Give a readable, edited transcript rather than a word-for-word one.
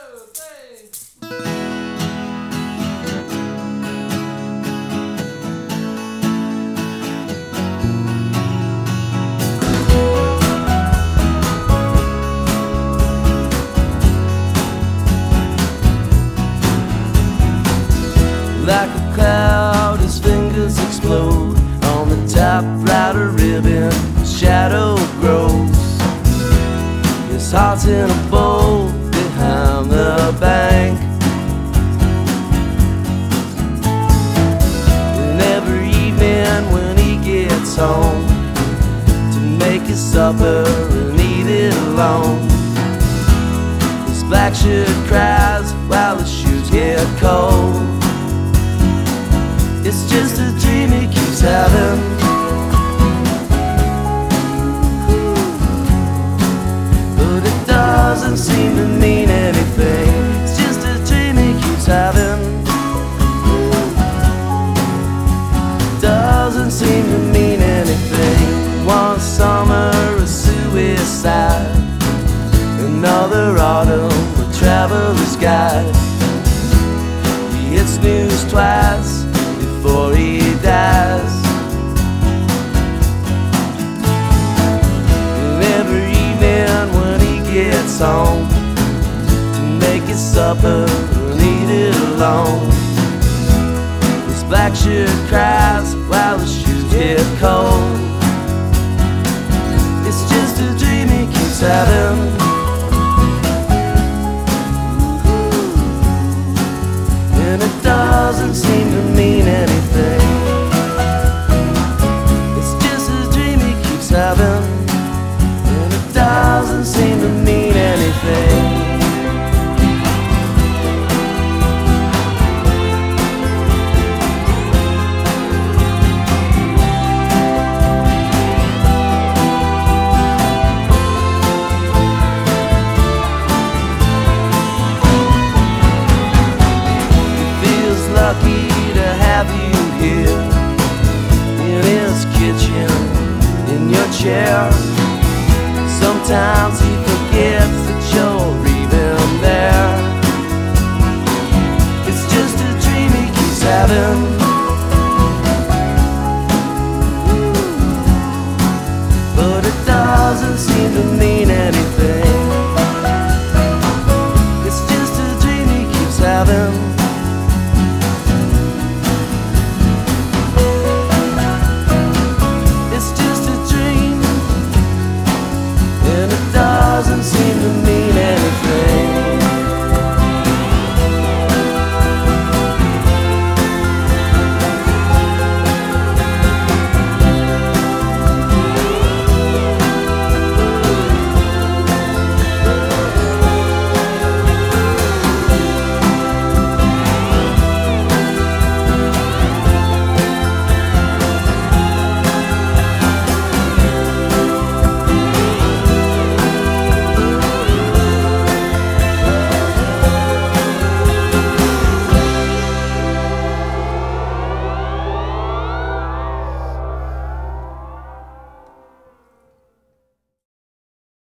Like a cloud, his fingers explode on the typewriter ribbon. Shadow grows. His heart's in a bowl behind the bank. And every evening when he gets home to make his supper and eat it alone, his black shirt cries while his shoes get cold. It's just a dream he keeps having, but it doesn't seem to mean anything. It's just a dream he keeps having, doesn't seem to mean anything. One summer a suicide, another autumn a traveler's guide. He hits snooze twice before he dies. And every evening when he gets home to make his supper and eat it alone, his black shirt cries while his shoes get cold. It's just a dream he keeps having, and it doesn't seem to mean anything. It's just a dream he keeps having, and it doesn't seem to mean anything. Lucky to have you here in his kitchen, in your chair. Sometimes